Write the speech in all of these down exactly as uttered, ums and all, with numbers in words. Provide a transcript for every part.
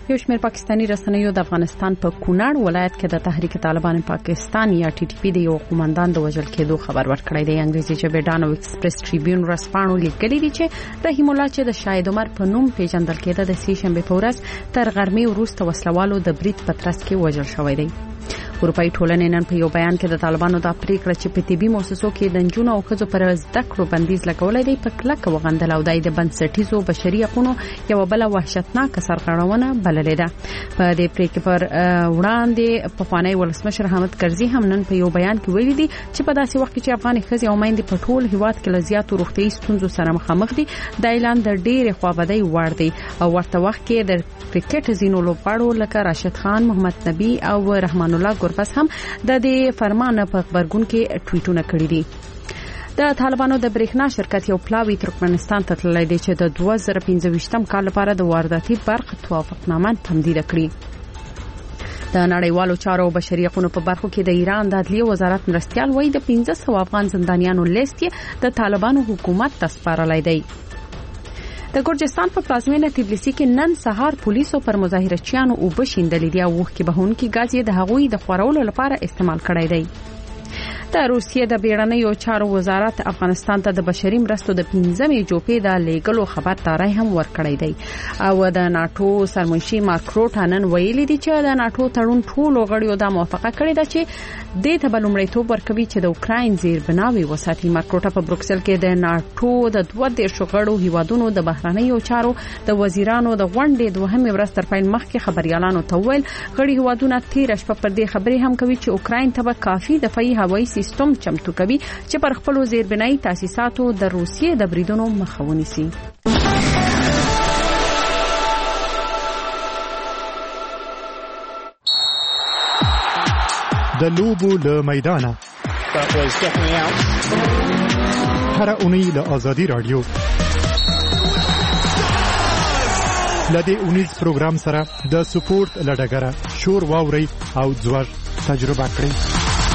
یو شمېر پاکستاني رسنیو د افغانستان په کونړ ولایت کې د تحریک طالبان پاکستان یا ټي ټي پی د یو قومندان د وژل کېدو خبر ورکړی دی. انګریزي ژبه ډانو ایکسپریس ټریبیون ورسپانو لیکلي دي چې رحیم الله چې د شاهد عمر په نوم پیژندل کېده د سې شنبه په ورځ تر غرمې وروسته وسلوالو د برید په ترڅ کې وژل شوی دی. اروپایي ټولنې نن په یو بیان کې د طالبانو د پریکړه چې په طبي مؤسسو کې د نجونو او ښځو پر زده کړو بندیز لګولای دی په کلکه وغندل او د بنسټیزو بشري حقوقو یو بل وحشتناک سرغړونه بللې ده. په دې پریکړه پر وړاندې پخوانی ولسمشر حامد کرزي هم نن په یو بیان کې ویلي دي چې په داسې وخت کې چې افغان ښځې او میندې په ټول هیواد کې له زیاتو روغتیايي ستونزو سره مخامخ دي د اعلان د ډېرې خوابدۍ وړ دی او ورته وخت کې د کرکټ زینو لوبغاړو لکه راشد خان، محمد نبی او رحمان الله ګربز هم د دې فرمان په خبرګون کې ټویټونه کړي دي. د طالبانو د برېښنا شرکت یو پلاوی ترکمنستان ته تللی دی چې د دوه زره پنځه ویشتم کال لپاره د وارداتي برق توافقنامه تمدید کړي. د نړیوالو چارو او بشري حقوقو په برخو کې د ایران د عدلیې وزارت مرستیال وایي د پنځه سوه افغان زندانیانو لیست یې د طالبانو حکومت ته سپارلی دی. د ګرجستان په پلازمینه تبلیسي کې نن سهار پولیسو پر مظاهرچیانو اوبه شیندلې دي او وښکې بهونکي ګاز یې د هغوی د خورولو لپاره استعمال کړی دی. د روسیې د بیړنیو چارو وزارت افغانستان ته د بشري مرستو د پنځمې جوپې د لیږلو خبرداری هم ورکړی دی او د ناتو سرمنشي مارک روټ نن ویلي دی چې د ناتو تړون ټولو غړیو د موافقه کړې ده چې د ته بلومړیتوب ورکوي چې د اوکراین زیربناوي وساتي. مارک روټ په بروکسل کې د ناتو د دوه دیرشو غړو هیوادونو د بهرنیو چارو د وزیرانو د غونډې دوهمې ورځ تر پیل مخکې خبريالانو ته ویل غړي هیوادونه تیر شپه پر دې خبرې هم کوي چې اوکراین ته به کافي دفاعي هوایي سیستم چمتو کوي چې پر خپل زیربنایي تاسیساتو د روسیې د بریدونو مخه ونیسي. د لوبو له میدانه هر اونۍ له آزادي رادیو لدې اونیز پروګرام سره د سپورت لډګره شور واوري او ځوړ تجربه کړئ.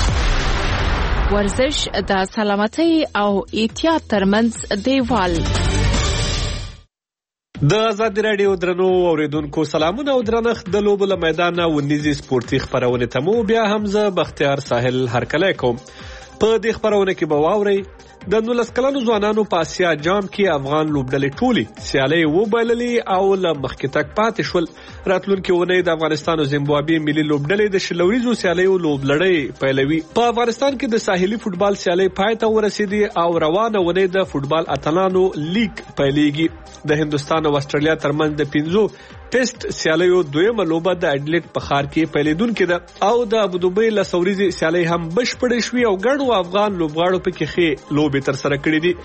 ورزش د سلامتۍ او احتیاط ترمنځ دیوال. د آزادي رادیو درنو اوریدونکو سلامونه او درنښت. د لوبو له میدانه ونیزي سپورتي خبرونه ته مو بیا هم زه بختیار ساحل هرکلی کوم. په دې خبرونه کې به واورئ د نولس کلنو ځوانانو په آسیا جام کې افغان لوبډلې ټولي سیالۍ وبایللې او له مخکې تګ پاتې شول. راتلونکي اونۍ د افغانستان او زیمبابوې ملي لوبډلې د شلوریزو سیالیو لوبلړۍ پیلوي. په افغانستان کې د ساحلي فوټبال سیالۍ پای ته ورسېدې او روانه اونۍ د فوټبال اتلانو لیگ پیلېږي. د هندستان او استرالیا ترمنځ د پنځو ټیسټ سیالیو دویمه لوبه د اډلیټ په ښار کې پیلېدونکې ده او د ابوظبي له سوریزي سیالۍ هم بشپړې شوې او ګڼو افغان لوبغاړو پکې ښې لوبې تر سره کړې دي.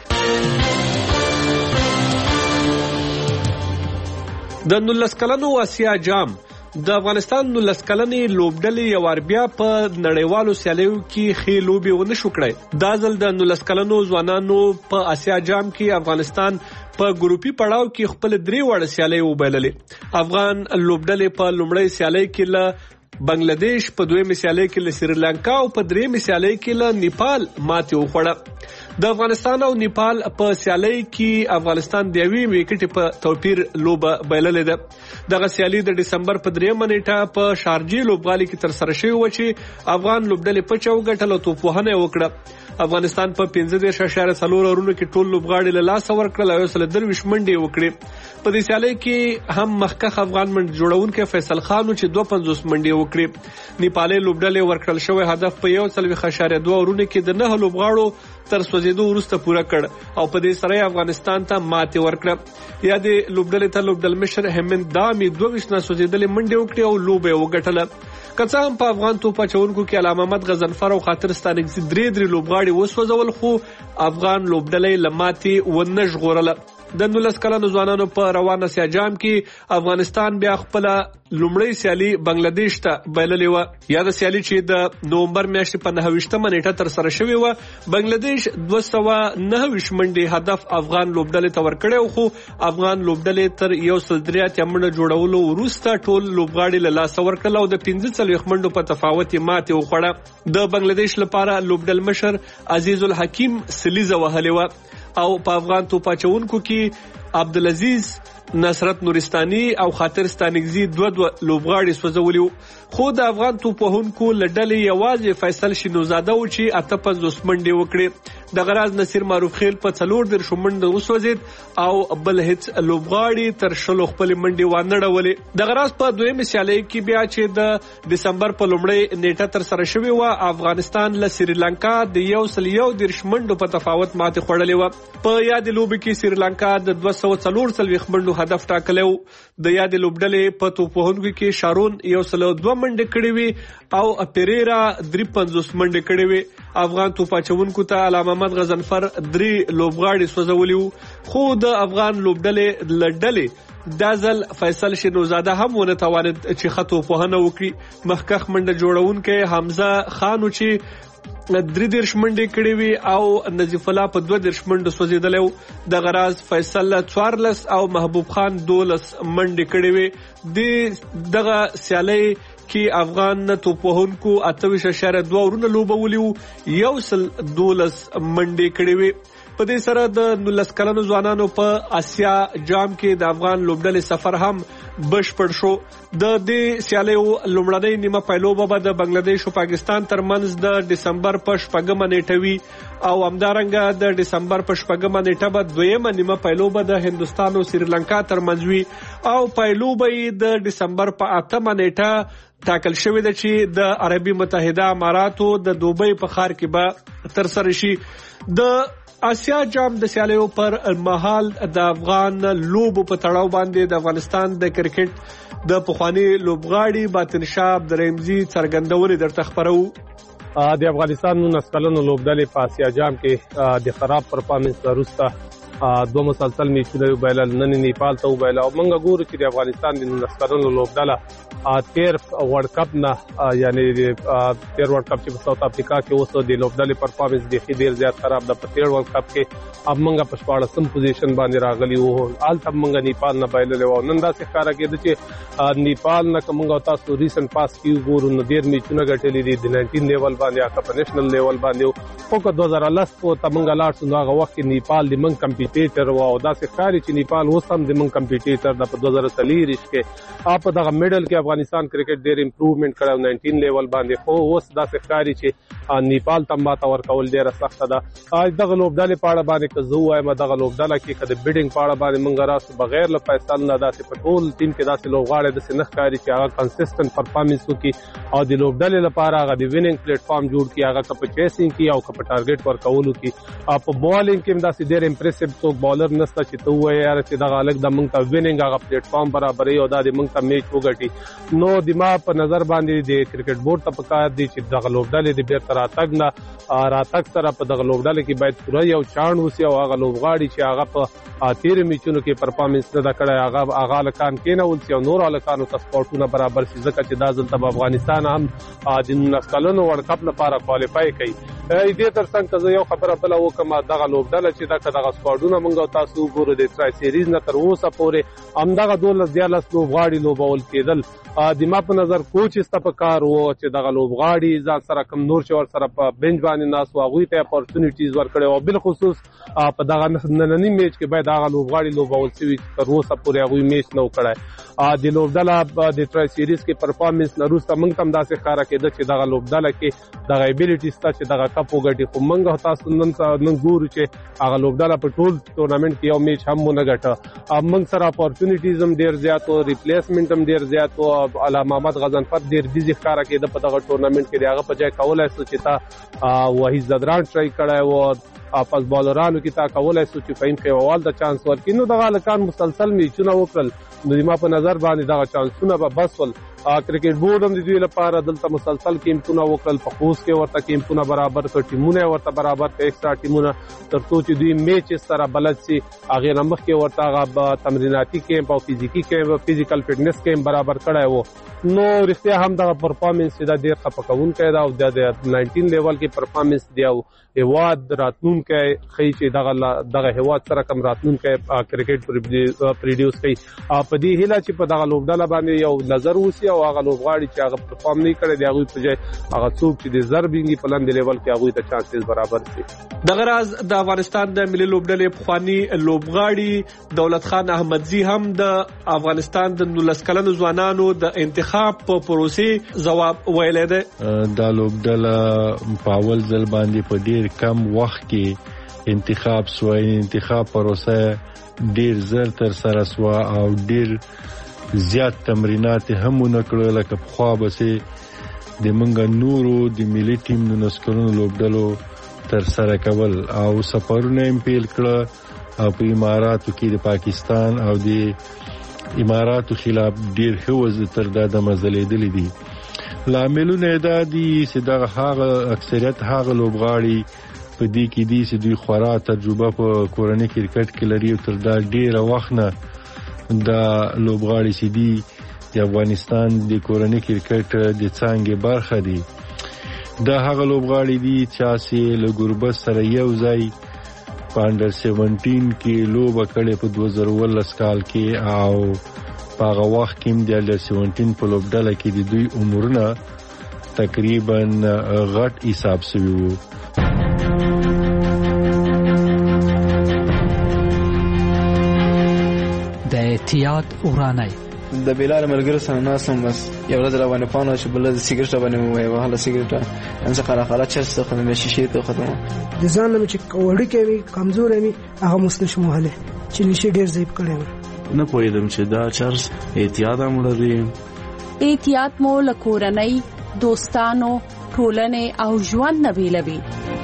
د نولس کلنو آسیا جام د افغانستان نولس کلنې لوبډلې یو وار بیا په نړیوالو سیالیو کې ښې لوبې ونه شو کړی. دا ځل د نولس کلنو ځوانانو په آسیا جام کې افغانستان په ګروپي پړاو کې خپل درې وړ سیالۍ وبایللې. افغان لوبډلې په لومړۍ سیالۍ کې له بنگلاديش، په دویمه سیالۍ کې له سریلانکا او په دریمه سیالۍ کې له نیپال ماتې وخوړه. د افغانستان او نیپال په سیالۍ کې افغانستان د یوې وکټې په توپیر لوبه بایللې ده. دغه سیالي د دسمبر په دریمه نیټه په شارجې لوبغالي کې تر سره شوې و چې افغان لوبډلې په چوکټ له توپوهنه وکړه. افغانستان په پنځه دیرش اعشاریه څلور اورونو کې ټول لوبغاړي له لاسه ورکړل او سل درویش منډې وکړې. په دې سیالۍ کې هم مخکښ افغان منډ جوړونکي فیصل خان چې دوه پنځوس منډې وکړې. نیپالي لوبډلې ورکړل شوی هدف په یو څلوېښت اعشاریه دوه اورونو کې د نه لوبغاړو تر سوځېدو وروسته پوره کړ او په دې سره افغانستان ته ماتې ورکړه. یا د لوبډلې ته لوبډلمشر هیمند دامي دوه ویشت نه سوځېدلې منډې وکړې او لوبه یې وګټله. که څه هم په افغان توپ اچونکو کې علامه محمد غضنفر او خاطر ستانکزي درې درې لوبغاړي وسوځول خو افغان لوبډلې له ماتې ونه ژغورله. د نولس کلنو ځوانانو په روان آسیا جام کې افغانستان بیا خپل لومړی سیالي بنگلاديش ته بایللې و. یا د سیالي چې د نومبر میاشتې په نهه ویشتمه نیټه تر سره شوې و. بنگلاديش دوه سوه نهه ویشت منډې هدف افغان لوبډلې ته ورکړی خو افغان لوبډلې تر یو سل درې اتیا منډه جوړولو وروسته ټول لوبغاړي له لاسه ورکړل او د پنځه څلوېښت منډو په تفاوت یې ماتې وخوړه. د بنگلاديش لپاره لوبډلمشر عزیز الحکیم سلیزه وهلې و او په افغان توپ اچونکو کې عبدالعزیز نصرت نورستاني او خاطر ستانګزي دوه دوه لوبغاړي سوځولي، خو د افغان توپوهونکو لډلې یوازې فیصل شینوزاده و چې اته پنځوس منډې وکړې. د غراز نصیر معروف خیل په څلور دېرشو منډو وسوځید او بل هیڅ لوبغاړي تر شلو خپل منډې وانهړولې. د غراز په دویمه سیالۍ کې بیا چې د دسمبر په لومړۍ نیټه تر سره شوې و، افغانستان له سریلانکا د یو سل یو دېرش منډو په تفاوت ماتې خوړلې و. په یاد لوبې کې سریلانکا د دوه سوه څلور څلوېښت منډو هدف ټاکلی و. د یاد لوبډلې په توپوهونکو کې شارون یو سل دوه منډې کړې وې او پیریرا درې پنځوس منډې کړې وې. افغان توپاچونکو ته علامه محمد غضنفر درې لوبغاړي سوځولي وو، خو د افغان لوبډلې لډلې دا ځل فیصل شینوزاده هم ونه توانید چې ښه توپوهنه وکړي. مخکښ منډه جوړونکی حمزه خان و چې درې دېرش منډې کړې وې او نظیف الله په دوه دېرش منډو سوځېدلی و. د غراز فیصل څوارلس او محبوب خان دولس منډې کړې وې. د دغه سیالۍ کې افغان توپوهونکو اته ویشت اعشاریه دوه ورونه لوبولي وو، یو سل دولس منډې کړې وې. په دې سره د نولس کلنو ځوانانو په آسیا جام کې د افغان لوبډلې سفر هم بشپړ شو. د دې سیالیو لومړنۍ نیمه پایلوبه به د بنگلادیش او پاکستان ترمنځ د دسمبر په شپږمه نیټه وي او همدارنګه د دسمبر په شپږمه نیټه به دویمه نیمه پایلوبه د هندوستان او سریلانکا ترمنځ وي او پایلوبه یې د دسمبر په اتمه نیټه ټاکل شوې ده چې د عربي متحده اماراتو د دوبۍ په ښار کې به تر سره شي. د آسیا جام د سیالیو پر مهال د افغان لوبو په تړاو باندې د افغانستان د کرکټ د پخوانی لوبغاړي باطن شاه عبدالرحیمزي څرګندونې درته خبرو. د افغانستان نولس کلنو لوبډلې په آسیا جام کې د خراب پرفارمنس وروسته دو مسلسل میچونه وبایلل، نن نیپال ته وبایل او موږ ګورو چې د افغانستان د نولس کلنو لوبډله تیر ورلد کپ نه یعنی تیر ورلد کپ چې په ساوث افریقا کې اوس د لوبډلې پرفارمنس ډېر ډېر زیات خراب ده. په تیر ورلد کپ کې اب موږ په شپاړسم پوزیشن باندې راغلي وو، هلته موږ نیپال نه بایللی وو. نن داسې ښکاره کېده چې نیپال نه که موږ تاسو ریسنټ پاس کې وګورو نو ډېر میچونه ګټلي دي د ناینټین لیول باندې یا که په نیشنل لیول باندې، خو که دوه زره لس ته موږ لاړ شو نو هغه وخت کې نیپال د موږ کمپیټیټر و او داسې ښکاري چې نیپال اوس هم د موږ کمپیټیټر ده. په دوه زره څلېرویشت کې په دغه میډل کې افغانستان کرکټ ډېر امپروومنټ کړی ناینټین لیول باندې، خو اوس داسې ښکاري چې نیپال ته ماته ورکول ډېره سخته ده. دغه لوبډلې په اړه باندې که زه ووایم دغه لوبډله کې که د بیډینګ په اړه باندې موږ راسو بغیر له فیصل نه داسې په ټول ټیم کې داسې لوبغاړی داسې نه ښکاري چې هغه کنسسټنټ پرفارمنس وکړي او د لوبډلې لپاره هغه د ویننګ پلیټ فارم جوړ کړي، هغه که په چیسینګ کې او که په ټارګېټ ورکولو کې. په بالینګ کې هم داسې ډېر امپریسیو څوک بالر نشته چې ته ووایې یاره چې دغه هلک د موږ ته ویننګ هغه پلیټ فارم برابروي او دا د موږ ته میچ وګټي. نو د ما په نظر باندې د کرکټ بورډ ته پکار دی چې دغه لوبډلې د بیرته راتګ نه راتګ سره په دغه لوبډلې کې باید پوره یو چاڼ وسي او هغه لوبغاړي چې هغه په تیرو میچونو کې پرفارمنس نه ده کړی هغه هغه هلکان کېنول سي او نورو هلکانو ته سپورټونه برابر سي، ځکه چې دا ځل ته به افغانستان هم د نولس کلنو ورلډ کپ لپاره کوالیفای کوي. دې تر څنګ که زه یو خبره بله وکړم، دغه لوبډله چې ده که دغه سکواډونه موږ او تاسو وګورو د ټرای سیریز نه تر اوسه پورې همدغه دولس دیارلس لوبغاړي لوبول کېدل. د ما په نظر کوچز ته په کار و چې دغه لوبغاړي ځان سره کم نور چې ورسره په بینچ باندې ناست و هغوی ته اپورچونیټیز ورکړی او بالخصوص په دغه ننني میچ کې باید هغه لوبغاړي لوبول سوي چې تر اوسه پورې هغوی میچ نه و کړی. د لوبډله د ټرای سیریز کې پرفارمنس نه وروسته موږ ته هم داسې ښکاره کېده چې دغه لوبډله کې دغه ایبیلیټي شته چې دغه کپ وګټي، خو موږ تاسو نن نن ګورو چې هغه لوبډله په ټول ټورنمنټ کې یو میچ هم ونه ګټه. موږ سره اپورچونیټیز هم ډېر زیات و، ریپلیسمنټ هم ډېر زیات و. علامه محمد غضنفر ډېر بیزي ښکاره کېده په دغه ټورنمنټ کې، د هغه په ځای کولی سو چې تا وحید زدران ټرای کړی و، پس بالرانو کې تا کولی سو چې فهیم خیوال ته چانس ورکړي. نو دغه هلکان مسلسل میچونه وکړل، نو د ما په نظر باندې دغه چانسونه به بس ول. کرکټ بورډ هم د دوی لپاره دلته مسلسل کیمپونه وکړل، په خوست کې ورته کیمپونه برابر کړ، ټیمونه ورته برابر کړ، ایکسټرا ټیمونه، تر څو چې دوی میچز سره بلد سي. هغې نه مخکې ورته هغه تمریناتي کیمپ او فزیکي کیمپ فزیکل فټنس کیمپ برابر کړی و. نو رښتیا هم دغه پرفارمنس چې دا ډېر خفه کوونکی ده او د ناینټین لیول کې پرفارمنس دی او هېواد راتلونکی ښیي چې دغه دغه هېواد سره کم راتلونکی کرکټ پرډیوس کوي. په دې هیله چې په دغه لوبډله باندې یو نظر وسي دي او هغه لوبغاړي چې هغه پرفارم نه کړي دی هغه په ځای هغه څوک چې د زربینګي په لاندې لیول کې هغه ته چانسز برابر شي. د غراز د افغانستان د ملي لوبډلې پخوانی لوبغاړي دولت خان احمدزي هم د افغانستان د نولس کلنو ځوانانو د انتخاب په پروسې جواب ویلی دی. دا لوبډله په اول ځل باندې په ډیر کم وخت کې انتخاب سوی. انتخاب پروسه ډیر زر تر سره سوا او ډیر زیات تمرینات هم ونکړل لکه په خوا بسې د منګ نورو د ملي ټیم د نسکرونو لوبډلو تر سره کول او سفرونه هم پیل کړه او په اماراتو کې د پاکستان او د اماراتو خلاف ډیر ښه تر دا د مزلېدلې دي. لاملونه دا دي چې دغه هغه اکثریت هغه لوبغاړي په دې کې دي چې دوی خورا تجربه په کورنۍ کرکټ کې لري او تر دا ډیره وخت نه دا لوبغاړي چې دي د افغانستان د کورنۍ کرکټ د څانګې برخه دي. دا هغه لوبغاړي دي چې له ګوربت سره یو ځای په انډر سیونټین کې لوبه کړې په دوه زره اوولس کال کې او په هغه وخت کې د انډر سیونټین په لوبډله کې د دوی عمرونه تقریبا غټ حساب شوي وو. د احتیاط ورانای د بلال ملګرو سره ناسم بس یو ورځ روانه پانو چې بل د سیګریټ باندې وای وهله سیګریټ ان څه خلا خلا چرته خو مې شیشې ته ختمه د ځان نه چې وړي کې کمزور مې هغه مسنشم وهله چې نشي ډیر زیب کړم نه پوهیدم چې دا چرس احتیاط هم لري. احتیاط مو لکورنۍ دوستانو ټولنې او ژوند نه بیلوي.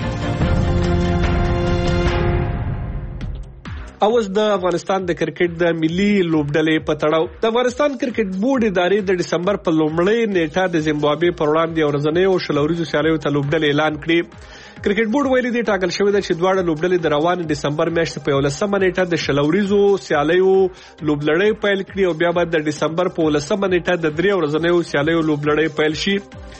اوس د افغانستان د کرکټ د ملي لوبډلې په تړاو د افغانستان کرکټ بورډ ادارې د دسمبر په لومړۍ نیټه د زیمبابوې پر وړاندې ورځنۍ او شلوريزو سیالیو ته لوبډلې اعلان کړې. کرکټ بورډ ویلي دی ټاکل شوی دی چې دواړه لوبډلې د روان دسمبر میاشتې په ولسمه نیټه د شلوريزو سیالیو لوبډلې پیل کړي او بیا به د دسمبر په ولسمه نیټه د درې ورځنۍ سیالیو لوبډلې پیل شي.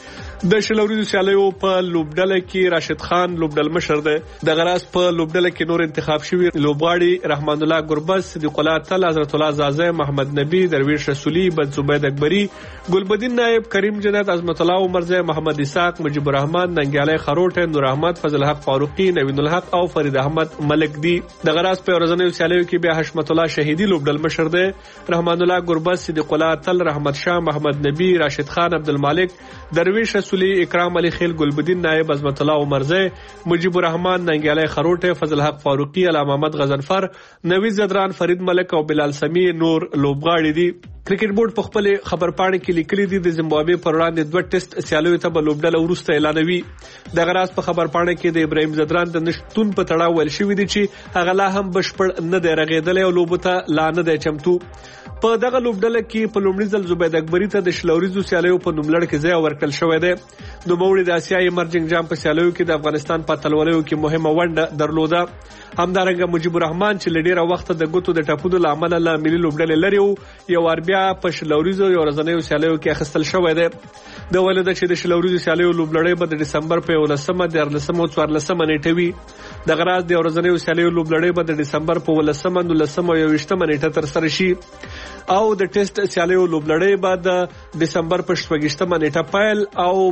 د شلوريزو سیالیو په لوبډله کې راشد خان لوبډل مشر دی. د غراس په لوبډله کې نور انتخاب شوی لوبغاړي رحمان الله ګربز، صدیق الله تل، حضرت الله زازه، محمد نبی، درویش رسولی، بن زبید اکبری، ګلبدین نائب، کریم جنت، عظمت الله عمرزه، محمد اسحاق، مجيب الرحمن، ننګیالی خروټ، نور احمد، فضل حق فاروقی، نوین الحق او فرید احمد ملک دی. د غراس په ورځنیو سیالیو کې بیا حشمت الله شهیدی لوبډل مشر دی. رحمان الله ګربز، صدیق الله تل، رحمت شاه، محمد نبی، راشد خان عبدالمالک، درویش رسولی، اکرام علی خیل، ګلبدین نائب، عظمت الله عمرزه، مجيب الرحمن، ننګیالی خروټ، فضل حق فاروقی، علامه محمد غزنفر، نوید زدران، فرید ملک او بلال سمی نور لوبغاړي دي. کرکټ بورډ په خپل خبرپاڼه کې لیکلي دي د زیمبابوې پر وړاندې دوه ټیسټ سیالیو ته به لوبډله وروسته اعلانوي. د غراس په خبرپاڼه کې د ابراهیم زدران د نشټون په تړاو ویل شوی دی چې هغه لا هم بشپړ نه دی رغېدلی او لوبو ته لا نه دی چمتو. په دغه لوبډله کې په لومړي ځل زبید اکبري ته د شلوريزو سیالیو په نوملړ کې ځای ورکړل شوی دی. نوموړي د اسیا ایمرجنګ جام په سیالیو کې د افغانستان په اتلولیو کې مهمه ونډه درلوده. همدارنګه مجيب الرحمن چې لډیره وخت د ګوتو د ټاپونو لامل له ملي لوبډلې لري او یو ور بیا په شلوريزو یو ورځنیو سیالیو کې اخیستل شوی دی. د ولدا چې د شلوريزو سیالیو لوبډلې به د دسمبر په ولسمه د ارلسمه او څوارلسمه نیټه وي. د غراز د ورځنیو سیالیو لوبډلې به د دسمبر په ولسمه نولسمه او یوویشتمه نیټه تر سره شي او د ټیسټ سیالیو لوبډلې به د دسمبر په شپږشتمه نیټه پیل او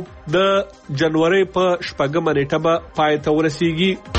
د جنوري په شپږمه نیټه به پای ته ورسیږي.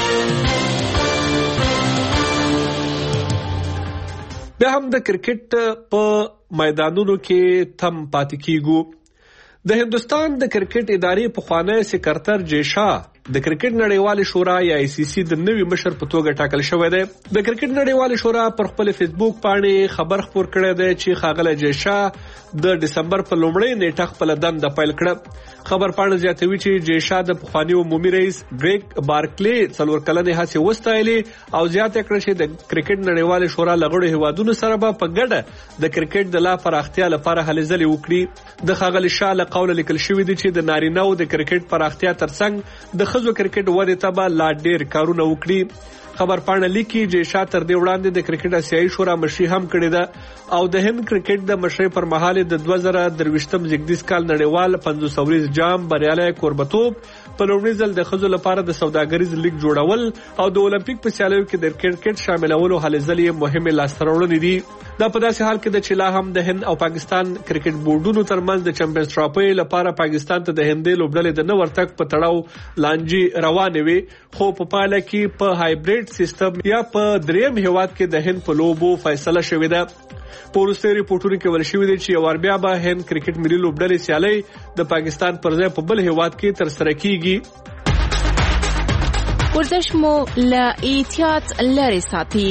بیا هم د کرکټ په میدانونو کې تم پاتې کیږو. د هندستان د کرکټ ادارې پخوانی سکرتر جے شاه د کرکټ نړیوال شورا یا آی سی سی د نوي مشر په توګه ټاکل شوی دی. د کرکټ نړیوال شورا پر خپل فیسبوک باندې خبر خپور کړی دی چې ښاغلی جے شاه د دسمبر په لومړۍ نیټه خپل دنده پیل کړه. خبر پاڼه زیاتوي چې جے شاه د پخواني عمومي رئیس ګریګ بارکلی څلور کلنې هڅې وستایلې او زیاته کړه چې د کرکټ نړیوال شورا لغړو هیوادونو سره به په ګډه د کرکټ د لا پراختیا لپاره هلې ځلې وکړي. د ښاغلي شاه له قوله لیکل شوي دي چې د نارینه‌و د کرکټ پراختیا ترڅنګ د ښځو کرکټ ودې ته به لا ډېر کارونه وکړي. خبرپاڼه لیکي چې شاتر دی وړاندې د کرکټ اسیایي شورا مشري هم کړې ده او د هند کرکټ د مشرۍ پر مهال د دوه زره درویشتم زیږدیز کال نړیوال پنځوس اوریز جام بریالی کوربتوب په لومړي ځل د ښځو لپاره د سوداګریز لیګ جوړول او د اولمپیک په سیالیو کې د کرکټ شاملولو هلې ځلې مهمې لاسته راوړنې دي. دا په داسې حال کې د چې لا هم د هند او پاکستان کرکټ بورډونو ترمنځ د چمپیونز ټرافي لپاره پاکستان ته د هندې لوبډلې د نه ورتګ په تړاو لانجې روانې وي، خو په پایله کې په هایبریډ سیستم یا په دریم هیواد کې د هند په لوبو فیصله شوې ده. په وروستي ریپورټونو کې ویل شوي دي چې یو وار بیا به هند کرکټ ملي لوبډلې سیالۍ د پاکستان پر ځای په بل هیواد کې ترسره کیږي. ورزش مو له احتیاط لرې ساتي.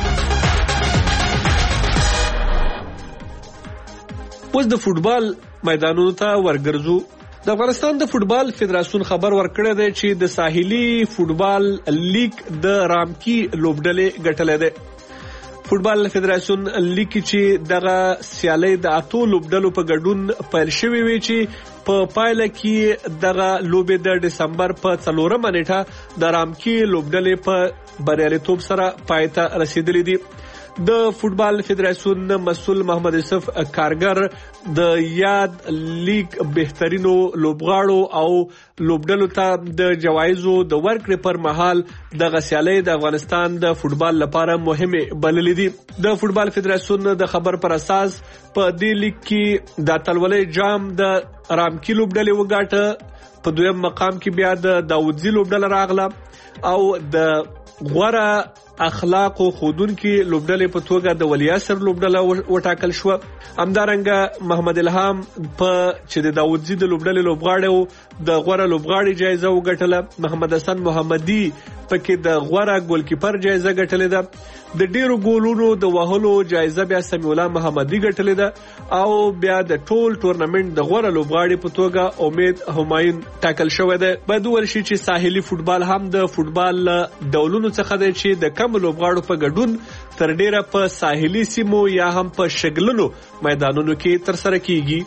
اوس د فوټبال میدانونو ته ورګرځو. د افغانستان د فوټبال فدراسیون خبر ورکړی دی چې د ساحلي فوټبال لیګ د رامکی لوبډلې ګټلې ده. فوټبال فدراسیون لیکي چې دغه سیالي د اتو لوبډلو په ګډون پیل شوې وي چې په پایله کې دغه لوبې د دسمبر په څلورمه نیټه د رامکی لوبډلې په بریالیتوب سره پای ته رسیدلې دي. د فوټبال فدراسیون مسؤل محمد یوسف کارګر د یاد لیګ بهترینو لوبغاړو او لوبډلو ته د جوایزو د ورکړې پر مهال د غسیالۍ د افغانستان د فوټبال لپاره مهمه بللې دي. د فوټبال فدراسیون د خبر پر اساس په دې لیګ کې د اتلولۍ جام د رامکی لوبډلې وګاټه، په دویم مقام کې بیا د داودزی لوبډله راغله او د غوره اخلاق او خودونکو لوبډلې په توګه د ولیاسر لوبډله وټاکل شو. همدارنګه محمد الهام په چې د داودزی د لوبډلې لوبغاړي د غوره لوبغاړي جایزه وګټله. محمد حسن محمدي پکې د غوره ګولکیپر جایزه ګټلې ده. د ډیرو ګولونو د وهلو جایزه بیا سمیع الله محمدي ګټلې ده او بیا د ټول ټورنمنت د غوره لوبغاړي په توګه امید همایون ټاکل شوی دی. باید وویل شي چې ساحلي فوټبال هم د فوټبال ډولونو څخه دی چې د کم لوبغاړو په ګډون تر ډیره په ساحلي سیمو یا هم په شګلنو میدانونو کې ترسره کیږي.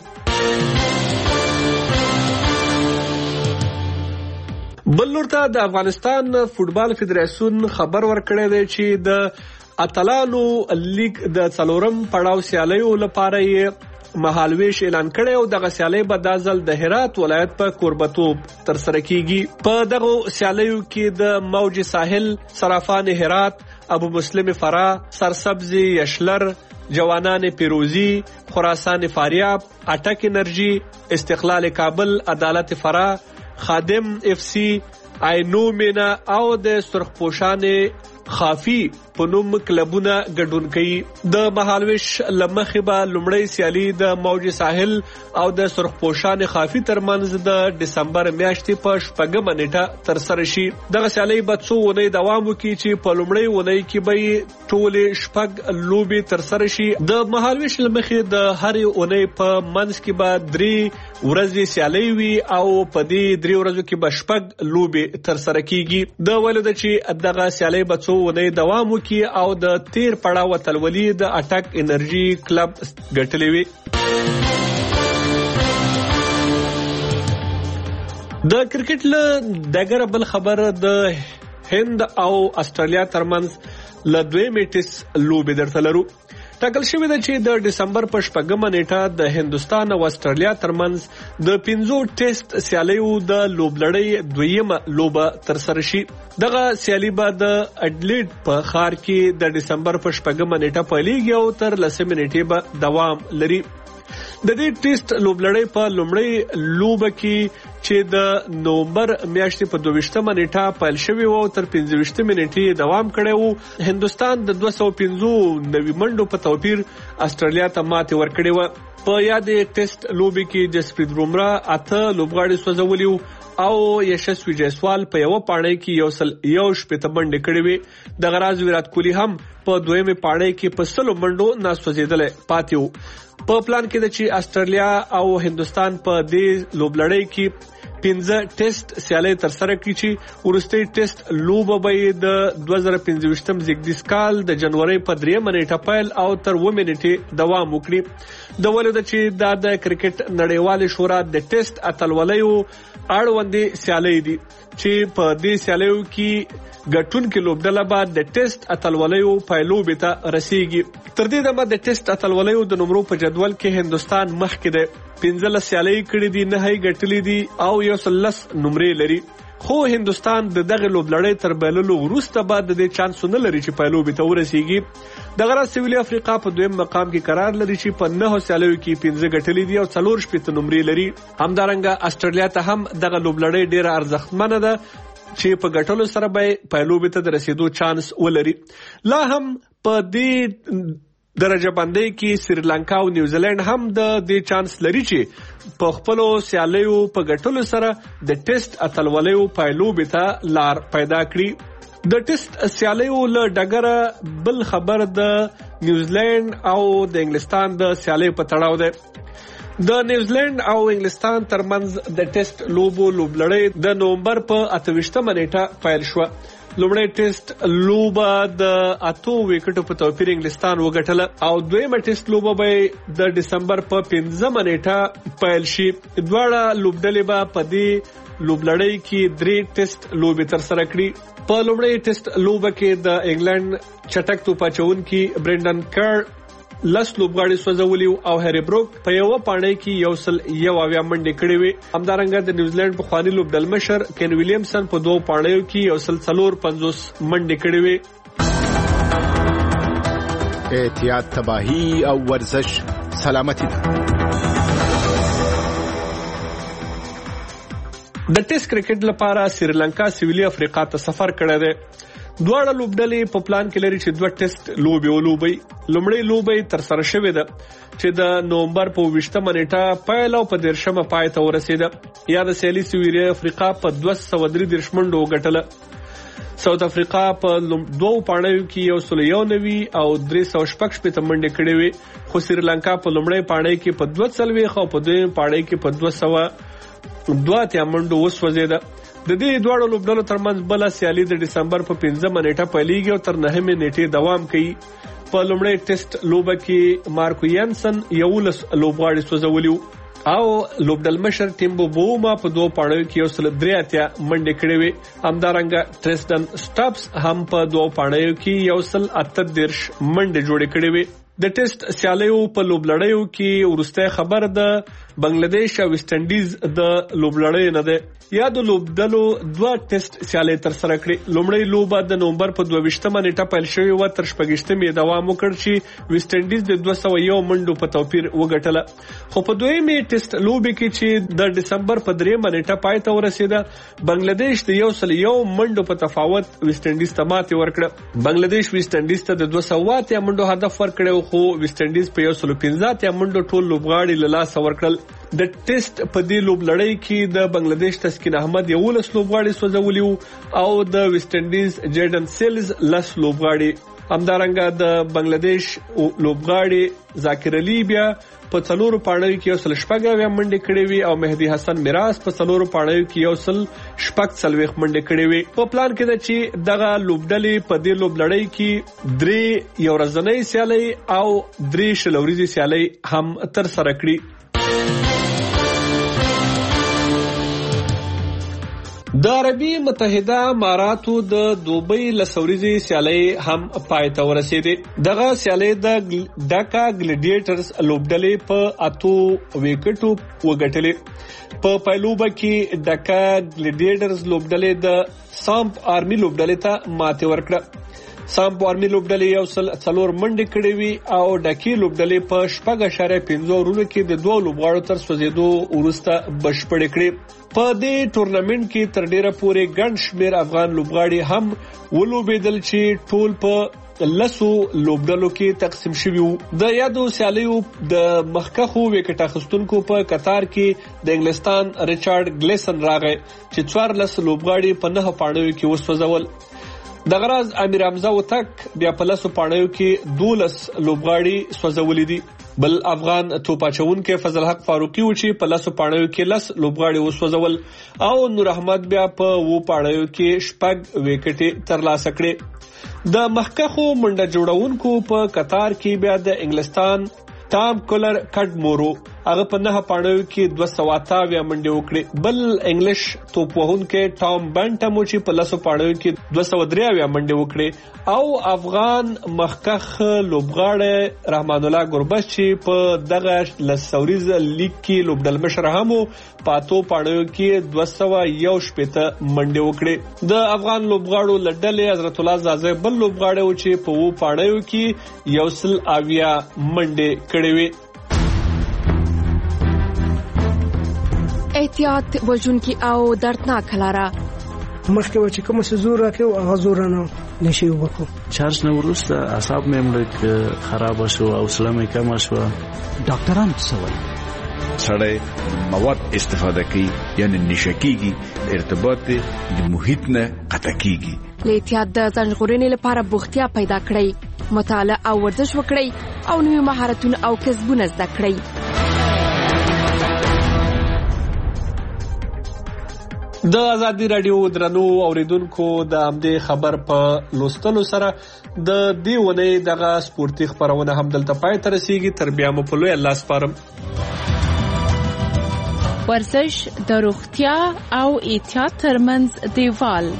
بل لورته د افغانستان فوټبال فدراسیون خبر ورکړی دی چې د اتلانو لیګ د څلورم پړاو سیالیو لپاره یې مهالویش اعلان کړی او دغه سیالۍ به دا ځل د هرات ولایت په کوربتوب ترسره کیږي. په دغه سیالیو کې د موج ساحل، صرافان هرات، ابو مسلم فرا، سرسبز یشلر، جوانان پیروزی، خراسان فاریاب، اټک انرژي، استقلال کابل، عدالت فرا، خادم اف سی، آینو مینا او د سرخپوشان خافي په نوم کلبونه ګډون کوي. د مهالویش لمخې به لومړی سیالي د موج ساحل او د سرخپوشان خافي ترمنځ د دسمبر میاشتې په شپږمه نیټه ترسره شي. دغه سیالي به څو اونۍ دوام وکړي چې په لومړۍ اونۍ کې به ټولې شپږ لوبې ترسره شي. د مهالویش لمخې د هرې اونۍ په منځ کې به درې ورځې سیالي وي او په دې درې ورځو کې به شپږ لوبې ترسره کیږي. د ویلو ده چې دغه سیالي به څو اونۍ دوام وکړي او د تیر پړاو اتلولي د اټک انرژي کلب ګټلې وي. د کرکټ له دغه بل خبر د هند او استرالیا ترمنځ ل دویمې ټیسټ لوبې درته لرو. ټاکل شوی دی چې د دسمبر په شپږمه نیټه د هندستان او استرالیا ترمنځ د پنځو ټیسټ سیالیو د لوبلړۍ دویمه لوبه ترسره شي. دغه سیالي به د اډلیډ په ښار کې د دسمبر په شپږمه نیټه پیلېږي او تر لسمې نیټې به دوام لري. د دې ټیسټ لوبلړۍ په لومړۍ لوبه کې چې د نومبر میاشتې په دویشتمه نیټه پیل شوی و او تر پنځویشتمې نیټې دوام کړی و، هندستان د دوه سوه پنځه نوي منډو په توپیر استرالیا ته ماتې ورکړې و. په یادې ټیسټ لوبې کې جسپریت بومرا اته لوبغاړي سوځولي و او یشسوي جیسوال په یو پاڼۍ کې یو سل یو شپېته منډې کړې وې. دغه راز ویرات کوهلي هم په دویمه پاڼۍ کې په سلو منډو ناسوځېدلی پاتې و. په پلان کې د چې استرالیا او هندستان په دې لوبلړۍ کې پنځه ټیسټ سیالۍ ترسره کړي چې وروستۍ ټیسټ لوبه به د دوه زره پنځویشتم زیږدیز کال د جنوري په دریمه نیټه پیل او تر اوومې نیټې دوام وکړي. د ولې د چې دا د کرکټ نړیوال شورا د ټیسټ اتلولیو اړوندې سیالۍ دي چې په دې سیالیو کې ګټونکو لوبډله به د ټیسټ اتلولیو پایلوبې ته رسیږي. تر دې دمه د ټیسټ اتلولیو د نمرو په جدول کې هندستان مخکې دی، پنځلس سیالۍ کړې دي، نه یې ګټلې دي او یو سل لس نمرې لري. خو هندستان د دغه لوبلړۍ تر بایللو وروسته به د دې چانس نه لري چې پایلوبې ته ورسیږي. دغه راز سویلي افریقا په دویم مقام کې قرار لري چې په نهو سیالیو کې پنځه ګټلې دي او څلور شپېته نمرې لري. همدارنګه استرالیا ته هم دغه لوبلړۍ ډیره ارزښتمنه ده چې په ګټلو سره به پایلوبې ته د رسیدو چانس ولري. لا هم په دې درجه بندۍ کې سریلانکا او نیوزیلند هم د دې چانس لري چې په خپل سیالیو په ګټلو سره د ټیسټ اتلولیو پایلوبې ته لار پیدا کړي. د ټیسټ سیالیو له ډګره بل خبر د نیوزیلند او د انګلستان د سیالۍ په تړاو ده. د نیوزیلند او انګلستان ترمنځ د ټیسټ لوبو لوبلړۍ د نومبر په اته ویشتمه نیټه پیل شوه. لومړی ټیسټ لوبه د اتو وکټو په توپیر انګلستان وګټله او دویمه ټیسټ لوبه به د دسمبر په پنځمه نیټه پیل شي. دواړه لوبډلې به په دې لوبلړۍ کې درې ټیسټ لوبې ترسره کړي. په لومړی ټیسټ لوبه کې د انګلند چټک توپ اچونکي برندن کر لس لوبغاړي سوځولي او هری بروک په یو پاڼۍ کې یو سل یو اویا منډې کړې وي. همدارنګه د نیوزیلند په خواني لوبډل مشر کین ویلیامسن په دوه پاڼیو کې یو سل څلور پنځوس منډې کړې وي. احتیاط، تباہی او ورزش سلامتی ده. د ټیسټ کرکټ لپاره سریلانکا سویلي افریقا ته سفر کړی دی. دواړه لوبډلې په پلان کې لري چې دوه ټیسټ لوبې ولوبي. لومړی لوبې تر سره شوې ده چې د نومبر په ویشتمه نیټه پیل او په دیرشمه پای ته ورسېده. یا د سیالي سویلي افریقا په دوه سوه درې دېرش منډو وګټله. ساوث افریقا په دوه پاڼیو کې یو سل یو نوي او درې سوه شپږ شپېته منډې کړې وي. خو سریلانکا په لومړی پاڼۍ کې په دوه څلوېښت او په دویمه پاڼۍ کې په دوه سوه دوه اتیا منډو وسوځېده. د دې دواړو لوبډلو ترمنځ بل سیالي د دسمبر په پنځمه نیټه پیلېږي او تر نهمې نیټې دوام کوي. په لومړی ټیسټ لوبه کې مارکو ینسن یولس لوبغاړي سوځولي او لوبډل مشر ټیمبو بوما په دوه پاڼو کې یو سل درې اتیا منډې کړې وي. همدارنګه ټریسټن سټاپس هم په دوه پاڼو کې یو سل اته دېرش منډې جوړې کړې وي. د ټیسټ سیالیو په لوبلړیو کې ورسته خبر ده بنگلاديش او ویسټ انډیز د لوبلړۍ نه ده. یا د لوبډلو دوه ټیسټ سیالۍ تر سره کړې. لومړی لوبه د نومبر په دوه ویشتمه نیټه پیل شوې و تر شپږشتمې دوام وکړ چې ویسټ انډیز د دوه سوه یو منډو په توپیر وګټله. خو په دویمې ټیسټ لوبې کې چې د دسمبر په دریمه نیټه پای ته ورسېده بنگلاديش د یو سل یو منډو په تفاوت ویسټ انډیز ته ماتې ورکړه. بنگلاديش ویسټ انډیز ته د دوه سوه اتیا منډو هدف ورکړ خو ویسټ انډیز په یو سل پنځه اتیا منډو ټول لوبغاړي له لاسه ورکړل. د ټیسټ په دې لوبلړۍ کې د بنگلاديش تسکین احمد یولس لوبغاړي سوځولي او د ویسټ انډیز جیډن سیلز لس لوبغاړي. همدارنګه د بنگلاديش لوبغاړي ذاکر علي بیا په څلورو پاڼو کې یو سل شپږ اویا منډې کړې وي او مهدي حسن میراث په څلورو پاڼو کې یو سل شپږ څلوېښت منډې کړې وي. په پلان کې ده چې دغه لوبډلې په دې لوبلړۍ کې درې یو ورځنۍ سیالۍ او درې شل ورځې سیالۍ هم تر سره کړي. د عربي متحده اماراتو د دوبۍ لسوريزي سیالۍ هم پای ته ورسېده. دغه سیالۍ د ډاکا ګلیډیټرز لوبډلې په اتو وکټو وګټلې. په پایلوبه کې ډاکا ګلیډیټرز لوبډلې د سامپ آرمي لوبډلې ته ماتې ورکړه. سامپ آرمي لوبډلې یو سل څلور منډې کړې وي او ډاکی لوبډلې په شپږ اعشاریه پنځه ورونو کې د دوه لوبغاړو تر سوځېدو وروسته بشپړې کړې. په دې ټورنمنت کې تر ډیره پورې ګڼ شمېر افغان لوبغاړي هم ولوبېدل چې ټول په لسو لوبډلو کې تقسیم شوي وو. د یادو سیالیو د مخکښو وکټ اخیستونکو په قطار کې د انګلستان ریچارډ ګلیسن راغی چې څوارلس لوبغاړي په نهه پاڼو کې وسوځول. دغه راز امیر حمزه وتک بیا په لسو پاڼو کې دولس لوبغاړي سوځولي دي. بل افغان توپ اچونکي فضل حق فاروقي و چې په لسو پاڼو کې لس لوبغاړي وسوځول او نور احمد بیا په وو پاڼو کې شپږ وکټې ترلاسه کړې. د مخکښو منډه جوړونکو په قطار کې بیا د انګلستان ټام کولر کډ مورو هغه په نه پاڼو کې دوه سوه اته اویا منډې وکړې. بل انګلیش توپ وهونکی ټام بنټم چې په لسو پاڼو کې دوه سوه درې اویا منډې وکړې او افغان مخکخ لوبغاړی رحمان الله ګربز چې په دغه لسوریز لیګ کې لوبډل مشر هم په اتو پاڼو کې دوه سوه یو شپېته منډې وکړې. د افغان لوبغاړو لډلې حضرت الله زازی بل لوبغاړی و چې په وو پاڼو کې یو سل اویا منډې کړې وې. احتیاط وژونکي او دردناک لاره مخکې و چې کوم څه زور راکړو هغه زور نه نشي وکړو. چارج نه وروسته اعصاب مې لږ خراب شو او حوصله مې کم شو. ډاکټران څه وایي؟ سړی مواد استفاده کوي یعنی نشه کیږي، ارتباط د محیط نه قطع کیږي. له احتیاط د ځان ژغورنې لپاره بوختیا پیدا کړئ، مطالعه او ورزش وکړئ او نوي مهارتونه او کسبونه زده کړئ. د ازادي رادیو درنو اوریدونکو د امدې خبر په لوستلو سره د دې ونې دغه سپورتي خبرونه هم دلته پای ته رسیږي. تر بیا مو په لوی الله سپارم. ورزش د روغتیا او احتیاط ترمنځ دیوال.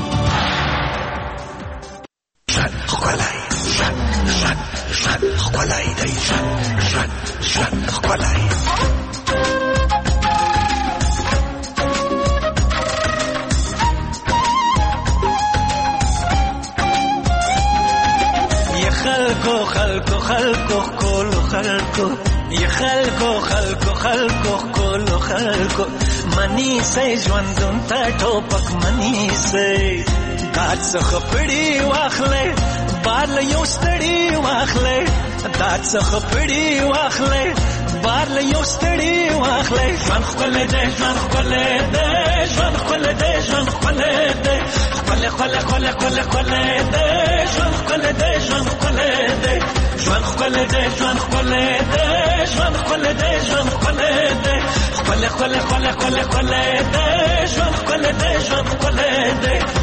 خلای شن شن شن خلای دی شن شن شن خلای خلکو خلکو خلکو کولو خلکو یا خلکو خلکو خلکو کولو خلکو منی سي ژوندون ته ټوپک منی سي دات څخه پړی واخلې بار له یو ستړي واخلې دات څخه پړی واخلې بار له یو ستړي واخلې ژوند خپل دې ژوند خپل دې ژوند خپل دې ژوند خپل دې خپل خپل خپل خپل خپل دې ژوند خپل دې ژوند خپل دې ژوند خپل دې ژوند خپل دې ژوند خپل دې ژوند خپل دې خپل خپل خپل خپل خپل دې ژوند خپل دې ژوند خپل دې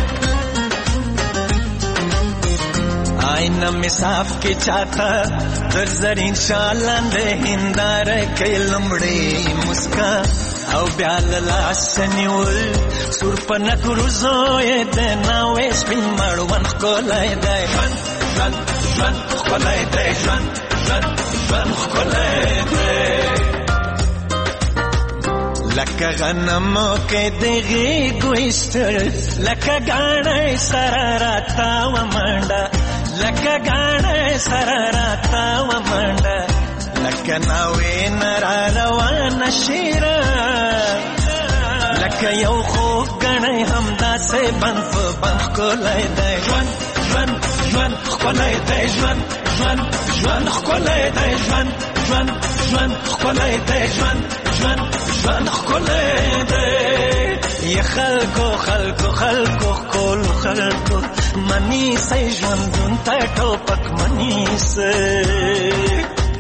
آئینہ میں صاف کے چاہتا در زرین شالان دے ہندار کے لمڑی مسکا او بیال لاسنیول سور پنک روزوئے دے ناوے سپین مروان خکولای دے جوان جوان جوان خکولای دے جوان جوان جوان خکولای دے لکه غنمو کې دغې ګویستر لکه ګاڼې سره راتا و منډه لکه ګاڼې سره راتا و منډه لکه ناوې نه را روانه شیره لکه یو خوږ ګڼې همداسې بند په بند ښکلی دی ژوند ژوند ژوند ښکلی دی ژوند ژوند ژوند ښکلی دی ژوند ژوند ژوند ښکلی دی ژوند ژوند ژوند ښکلی دی یا خلکو خلکو خلکو ښکلو خلکو منی سئ ژوندون ته ټوپک منی سئ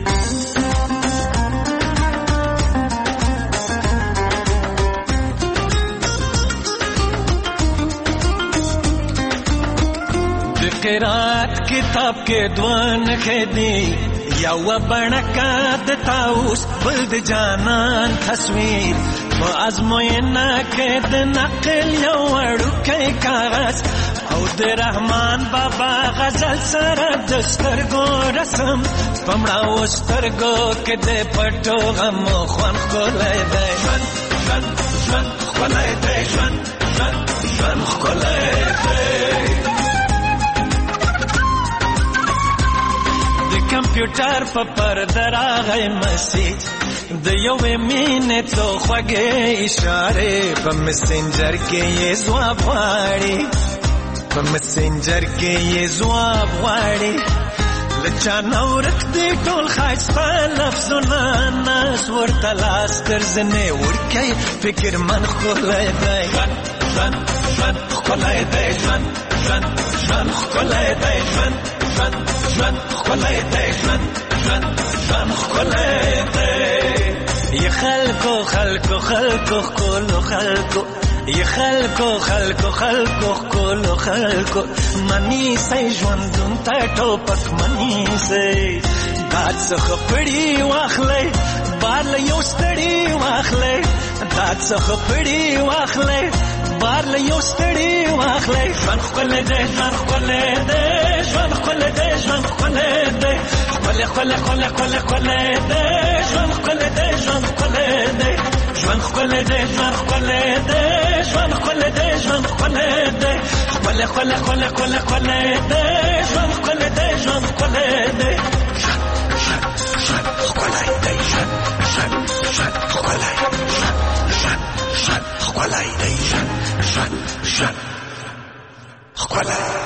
قرات کتاب کې دوان خدي یو بڼکا د تاوس بل د جانان تصویر په ازموینه کې د نقل یو وړوکی کاغذ او د رحمان بابا غزل سره د سترګو رسم پمړاو سترګو کې د پټو غم خوان ښکلی دی ژوند ژوند ژوند ښکلی دی ژوند ژوند ژوند ښکلی دی کمپیوټر په پرده راغی مسیج د یوې مینې څو خوږې اشارې په مسنجر کې یې ځواب غواړي په مسنجر کې یې ځواب غواړي له چا نه ورک دی ټول ښایسته لفظونه ناز ورته لاس تر زنې ورکوي فکر من ښکلی دی ژوند ژوند ژوند ښکلی دی ژوند ژوند ژوند ښکلی دی ژوند ژوند ژوند ښکلی دی ژوند ژوند ژوند ښکلی دی یا خلکو خلکو خلکو ښکلو خلکو یا خلکو خلکو خلکو ښکلو خلکو منی سئ ژوندون ته ټوپک منی سئ باد څخه پړی واخلئ بار له یو ستړي واخلې دا څه خپړي واخلې بار له یو ستړي واخلې ژوند ښکلی دی ژوند ښکلی دی ژوند ښکلی دی ژوند ښکلی دی ښکلی ښکلی ښکلی ښکلی ښکلی دی ژوند ښکلی دی ژوند ښکلی دی ژوند ښکلی دی ژوند ښکلی دی ژوند ښکلی دی ژوند ښکلی دی ښکلی ښکلی ښکلی ښکلی ښکلی دی ژوند ښکلی دی ژوند ښکلی دی ښکلی دی ژوند ژوند ژوند ښکلی ژوند ژوند ژوند ښکلی دی ژوند ژوند ژوند ښکلی